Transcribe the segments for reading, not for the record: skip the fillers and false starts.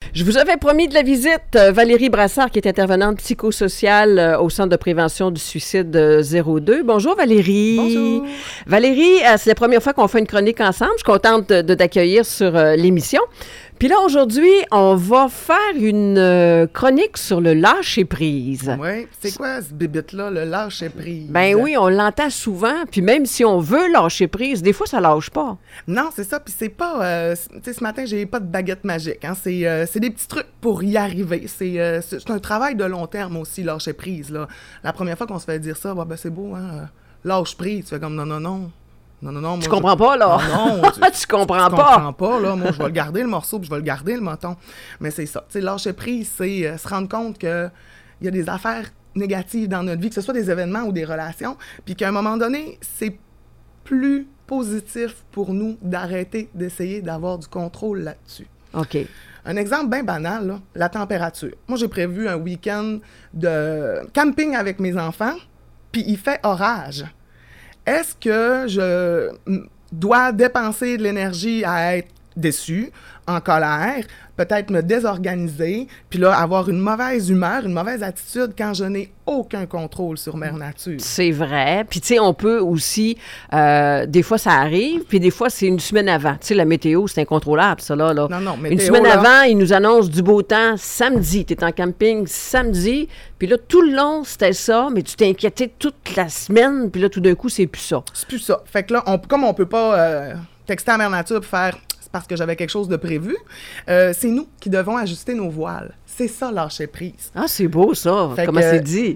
Je vous avais promis de la visite. Valérie Brassard, qui est intervenante psychosociale au Centre de prévention du suicide 02. Bonjour Valérie. Bonjour. Valérie, c'est la première fois qu'on fait une chronique ensemble. Je suis contente de t'accueillir sur l'émission. Puis là, aujourd'hui, on va faire une chronique sur le lâcher-prise. Oui, c'est quoi ce bibite-là, le lâcher-prise? Ben oui, on l'entend souvent, puis même si on veut lâcher-prise, des fois, ça lâche pas. Non, c'est ça, puis c'est pas... tu sais, ce matin, j'ai pas de baguette magique, hein. C'est des petits trucs pour y arriver. C'est un travail de long terme aussi, lâcher-prise, là. La première fois qu'on se fait dire ça, ben c'est beau, hein, lâche-prise, tu fais comme non. Non, moi, tu comprends pas, là? Non, tu comprends pas. Tu comprends pas, là. Moi, je vais le garder, le morceau, puis je vais le garder, le menton. Mais c'est ça. Tu sais, lâcher prise, c'est se rendre compte qu'il y a des affaires négatives dans notre vie, que ce soit des événements ou des relations, puis qu'à un moment donné, c'est plus positif pour nous d'arrêter d'essayer d'avoir du contrôle là-dessus. OK. Un exemple bien banal, là, la température. Moi, j'ai prévu un week-end de camping avec mes enfants, puis il fait orage. Est-ce que je dois dépenser de l'énergie à être déçu, en colère, peut-être me désorganiser, puis là, avoir une mauvaise humeur, une mauvaise attitude quand je n'ai aucun contrôle sur mère nature? C'est vrai. Puis, tu sais, on peut aussi... des fois, ça arrive, puis des fois, c'est une semaine avant. Tu sais, la météo, c'est incontrôlable, ça, là. Non, météo, une semaine là, avant, ils nous annoncent du beau temps samedi. Tu es en camping samedi, puis là, tout le long, c'était ça, mais tu t'es inquiété toute la semaine, puis là, tout d'un coup, c'est plus ça. C'est plus ça. Fait que là, comme on peut pas texter à mère nature pour faire... parce que j'avais quelque chose de prévu, c'est nous qui devons ajuster nos voiles. C'est ça, lâcher prise. Ah, c'est beau, ça. Fait Comment c'est dit?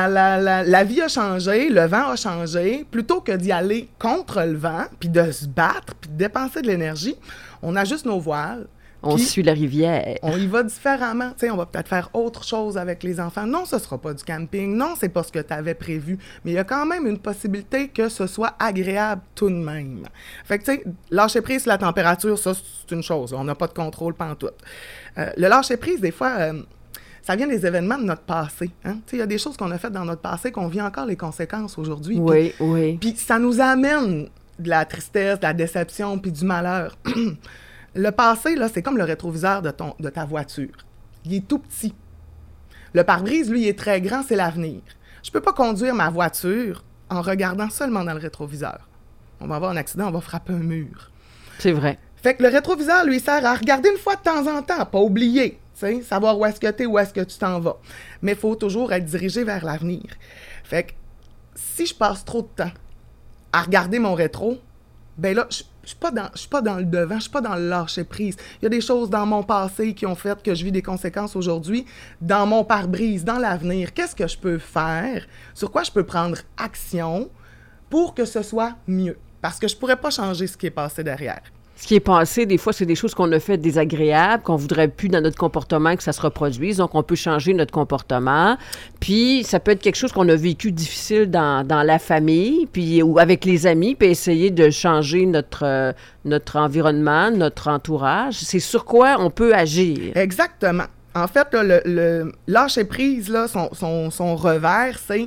La vie a changé, le vent a changé. Plutôt que d'y aller contre le vent, puis de se battre, puis de dépenser de l'énergie, on ajuste nos voiles. On suit la rivière. On y va différemment. Tu sais, on va peut-être faire autre chose avec les enfants. Non, ce sera pas du camping. Non, c'est pas ce que tu avais prévu. Mais il y a quand même une possibilité que ce soit agréable tout de même. Fait que, tu sais, lâcher prise sur la température, ça, c'est une chose. On n'a pas de contrôle pantoute. Le lâcher prise, des fois, ça vient des événements de notre passé. Hein? Tu sais, il y a des choses qu'on a faites dans notre passé qu'on vit encore les conséquences aujourd'hui. Oui, oui. Puis ça nous amène de la tristesse, de la déception, puis du malheur. Le passé, là, c'est comme le rétroviseur de ta voiture. Il est tout petit. Le pare-brise, lui, il est très grand, c'est l'avenir. Je peux pas conduire ma voiture en regardant seulement dans le rétroviseur. On va avoir un accident, on va frapper un mur. C'est vrai. Fait que le rétroviseur, lui, sert à regarder une fois de temps en temps, pas oublier, tu sais, savoir où est-ce que t'es, où est-ce que tu t'en vas. Mais il faut toujours être dirigé vers l'avenir. Fait que si je passe trop de temps à regarder mon rétro, ben là, je suis pas dans le devant, je suis pas dans le lâcher-prise. Il y a des choses dans mon passé qui ont fait que je vis des conséquences aujourd'hui, dans mon pare-brise, dans l'avenir. Qu'est-ce que je peux faire? Sur quoi je peux prendre action pour que ce soit mieux? Parce que je pourrais pas changer ce qui est passé derrière. Ce qui est passé, des fois, c'est des choses qu'on a fait désagréables, qu'on voudrait plus dans notre comportement que ça se reproduise. Donc, on peut changer notre comportement. Puis, ça peut être quelque chose qu'on a vécu difficile dans la famille, puis ou avec les amis, puis essayer de changer notre environnement, notre entourage. C'est sur quoi on peut agir. Exactement. En fait, là, le lâcher-prise, là, son revers, c'est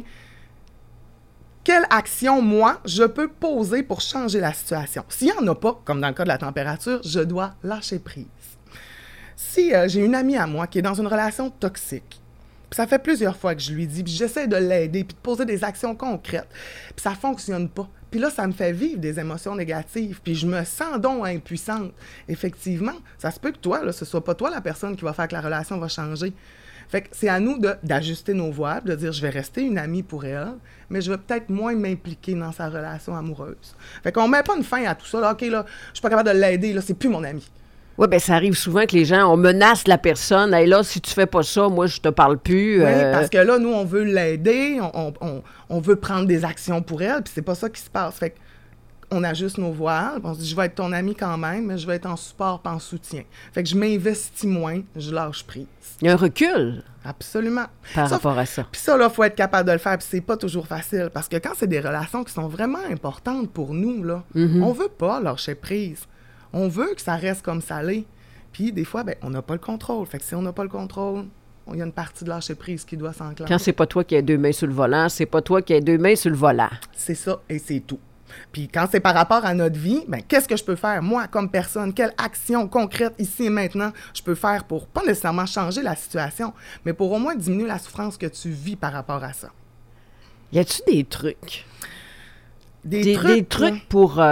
quelle action, moi, je peux poser pour changer la situation? S'il n'y en a pas, comme dans le cas de la température, je dois lâcher prise. Si j'ai une amie à moi qui est dans une relation toxique, puis ça fait plusieurs fois que je lui dis, puis j'essaie de l'aider, puis de poser des actions concrètes, puis ça ne fonctionne pas. Puis là, ça me fait vivre des émotions négatives, puis je me sens donc impuissante. Effectivement, ça se peut que toi, là, ce ne soit pas toi la personne qui va faire que la relation va changer. Fait que c'est à nous d'ajuster nos voiles, de dire je vais rester une amie pour elle, mais je vais peut-être moins m'impliquer dans sa relation amoureuse. Fait qu'on met pas une fin à tout ça. Là, OK, là, je suis pas capable de l'aider, là, c'est plus mon ami. Oui, bien, ça arrive souvent que les gens, on menace la personne. Hey, là, si tu fais pas ça, moi, je te parle plus. Oui, parce que là, nous, on veut l'aider, on veut prendre des actions pour elle, puis c'est pas ça qui se passe. Fait qu'on ajuste nos voiles, on se dit, je vais être ton ami quand même, mais je vais être en support, pas en soutien. Fait que je m'investis moins, je lâche prise. Il y a un recul. Absolument. Par rapport à ça. Puis ça, là, il faut être capable de le faire, puis c'est pas toujours facile, parce que quand c'est des relations qui sont vraiment importantes pour nous, là, on veut pas lâcher prise. On veut que ça reste comme ça l'est. Puis des fois, ben, on n'a pas le contrôle. Fait que si on n'a pas le contrôle, il y a une partie de lâcher prise qui doit s'enclencher. Quand c'est pas toi qui as deux mains sur le volant, c'est pas toi qui as deux mains sur le volant. C'est ça, et c'est tout. Puis quand c'est par rapport à notre vie, ben qu'est-ce que je peux faire, moi, comme personne? Quelle action concrète, ici et maintenant, je peux faire pour, pas nécessairement changer la situation, mais pour au moins diminuer la souffrance que tu vis par rapport à ça? Y a-tu des trucs? Des Des trucs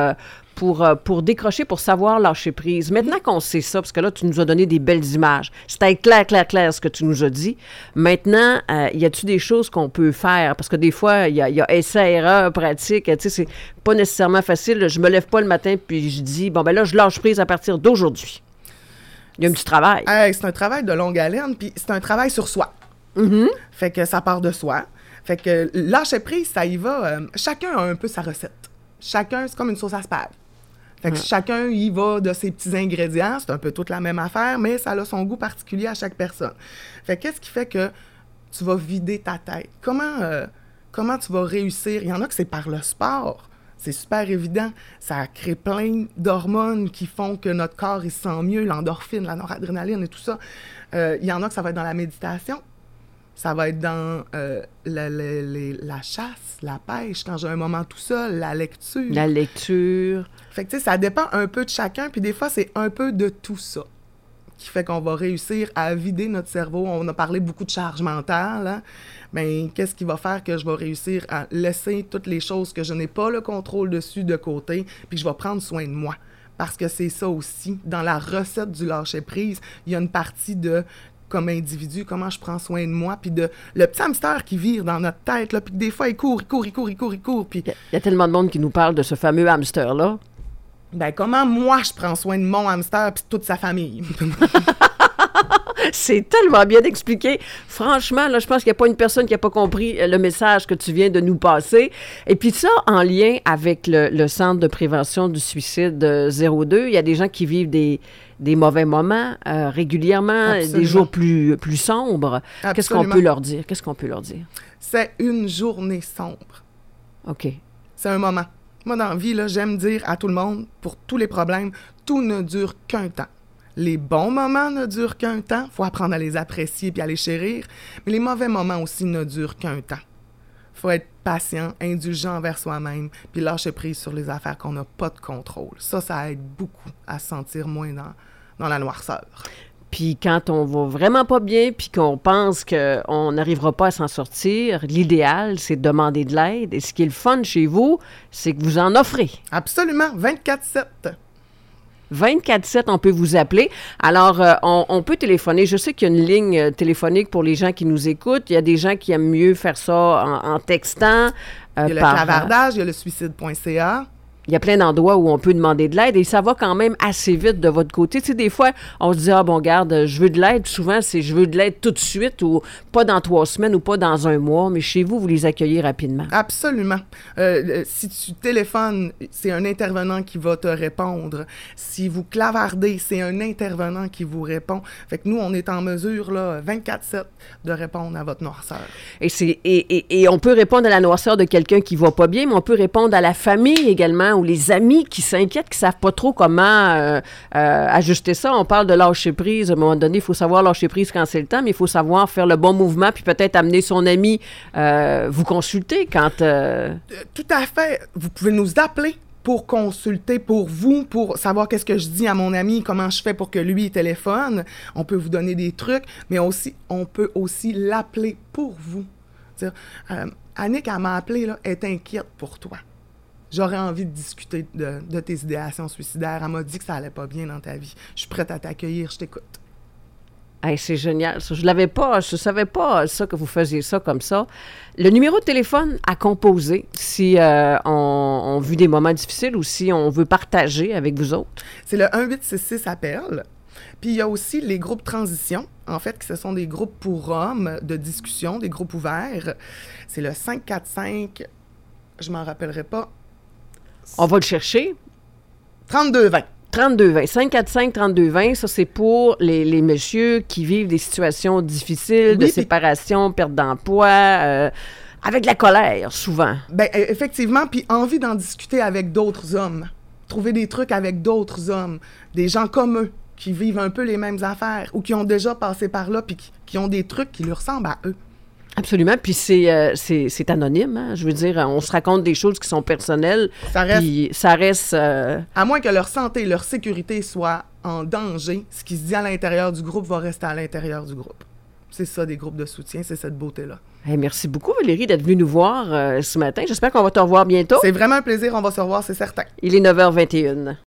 pour décrocher, pour savoir lâcher prise. Maintenant qu'on sait ça, parce que là, tu nous as donné des belles images. C'était clair ce que tu nous as dit. Maintenant, y a-tu des choses qu'on peut faire? Parce que des fois, il y a essai-erreur, pratique. Tu sais, c'est pas nécessairement facile. Je me lève pas le matin puis je dis, bon, ben là, je lâche prise à partir d'aujourd'hui. Il y a un petit travail. C'est un travail de longue haleine, puis c'est un travail sur soi. Fait que ça part de soi. Fait que lâcher prise, ça y va. Chacun a un peu sa recette. Chacun, c'est comme une sauce à spag. Fait que chacun y va de ses petits ingrédients. C'est un peu toute la même affaire, mais ça a son goût particulier à chaque personne. Fait que qu'est-ce qui fait que tu vas vider ta tête? Comment tu vas réussir? Il y en a que c'est par le sport. C'est super évident. Ça crée plein d'hormones qui font que notre corps, il se sent mieux, l'endorphine, la noradrénaline et tout ça. Il y en a que ça va être dans la méditation. Ça va être dans la chasse, la pêche, quand j'ai un moment tout seul, la lecture. La lecture. Fait que, tu sais, ça dépend un peu de chacun, puis des fois, c'est un peu de tout ça qui fait qu'on va réussir à vider notre cerveau. On a parlé beaucoup de charge mentale, hein? Mais qu'est-ce qui va faire que je vais réussir à laisser toutes les choses que je n'ai pas le contrôle dessus de côté, puis je vais prendre soin de moi? Parce que c'est ça aussi. Dans la recette du lâcher-prise, il y a une partie de comme individu, comment je prends soin de moi, puis de le petit hamster qui vire dans notre tête, là, puis que des fois, il court, puis... Il y a tellement de monde qui nous parle de ce fameux hamster-là. Ben, comment moi, je prends soin de mon hamster puis de toute sa famille? C'est tellement bien expliqué. Franchement, là, je pense qu'il n'y a pas une personne qui n'a pas compris le message que tu viens de nous passer. Et puis ça, en lien avec le Centre de prévention du suicide 02, il y a des gens qui vivent des mauvais moments régulièrement, Absolument. des jours plus sombres. Absolument. Qu'est-ce qu'on peut leur dire? Qu'est-ce qu'on peut leur dire? C'est une journée sombre. OK. C'est un moment. Moi, dans la vie, là, j'aime dire à tout le monde, pour tous les problèmes, tout ne dure qu'un temps. Les bons moments ne durent qu'un temps. Il faut apprendre à les apprécier puis à les chérir. Mais les mauvais moments aussi ne durent qu'un temps. Il faut être patient, indulgent envers soi-même, puis lâcher prise sur les affaires qu'on n'a pas de contrôle. Ça aide beaucoup à se sentir moins dans la noirceur. Puis quand on va vraiment pas bien, puis qu'on pense qu'on n'arrivera pas à s'en sortir, l'idéal, c'est de demander de l'aide. Et ce qui est le fun chez vous, c'est que vous en offrez. Absolument, 24/7. 24/7, on peut vous appeler. Alors, on peut téléphoner. Je sais qu'il y a une ligne téléphonique pour les gens qui nous écoutent. Il y a des gens qui aiment mieux faire ça en textant. Il y a le clavardage, il y a le suicide.ca. Il y a plein d'endroits où on peut demander de l'aide et ça va quand même assez vite de votre côté. Tu sais, des fois, on se dit, ah bon, garde, je veux de l'aide. Souvent, c'est je veux de l'aide tout de suite ou pas dans 3 semaines ou pas dans 1 mois. Mais chez vous, vous les accueillez rapidement. Absolument. Si tu téléphones, c'est un intervenant qui va te répondre. Si vous clavardez, c'est un intervenant qui vous répond. Fait que nous, on est en mesure, là, 24/7, de répondre à votre noirceur. Et on peut répondre à la noirceur de quelqu'un qui va pas bien, mais on peut répondre à la famille également ou les amis qui s'inquiètent, qui savent pas trop comment ajuster ça. On parle de lâcher prise. À un moment donné, il faut savoir lâcher prise quand c'est le temps, mais il faut savoir faire le bon mouvement puis peut-être amener son ami vous consulter quand... Tout à fait. Vous pouvez nous appeler pour consulter pour vous, pour savoir qu'est-ce que je dis à mon ami, comment je fais pour que lui téléphone. On peut vous donner des trucs, mais aussi, on peut aussi l'appeler pour vous. Annick, elle m'a appelé, là, elle est inquiète pour toi. J'aurais envie de discuter de tes idéations suicidaires. Elle m'a dit que ça allait pas bien dans ta vie. Je suis prête à t'accueillir, je t'écoute. Hey, c'est génial. Ça, je savais pas ça que vous faisiez ça comme ça. Le numéro de téléphone à composer si on vit des moments difficiles ou si on veut partager avec vous autres. C'est le 1866 appel. Puis il y a aussi les groupes transition, en fait, qui ce sont des groupes pour hommes de discussion, des groupes ouverts. C'est le 545, je m'en rappellerai pas. On va le chercher. 3220. 3220. 545-3220, ça, c'est pour les messieurs qui vivent des situations difficiles, de séparation, perte d'emploi, avec de la colère, souvent. Bien, effectivement, puis envie d'en discuter avec d'autres hommes. Trouver des trucs avec d'autres hommes, des gens comme eux, qui vivent un peu les mêmes affaires ou qui ont déjà passé par là puis qui ont des trucs qui leur ressemblent à eux. Absolument. Puis c'est anonyme. Hein? Je veux dire, on se raconte des choses qui sont personnelles. Ça reste... Puis ça reste... À moins que leur santé, leur sécurité soit en danger, ce qui se dit à l'intérieur du groupe va rester à l'intérieur du groupe. C'est ça, des groupes de soutien, c'est cette beauté-là. Hey, merci beaucoup, Valérie, d'être venue nous voir ce matin. J'espère qu'on va te revoir bientôt. C'est vraiment un plaisir, on va se revoir, c'est certain. Il est 9h21.